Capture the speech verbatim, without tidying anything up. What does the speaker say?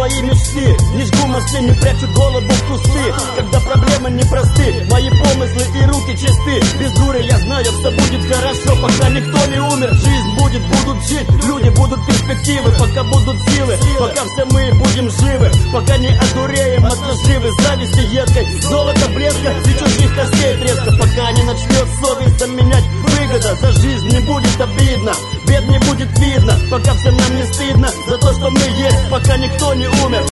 свои мечты. Не жгу мосты, не прячу голову в кусты. Когда проблемы непросты, мои помыслы и руки чисты. Без дури я знаю, все будет хорошо, пока никто не умер. Жизнь будет, будут жить, люди будут перспективы, пока будут силы, пока все мы будем живы, пока не одуреем от наживы, зависти едкой, золото блеска и чужих костей треска, пока не начнет совесть заменять выгода. За жизнь не будет обидно, бед не будет видно, пока всем нам не стыдно за то, что мы есть, пока никто не умер.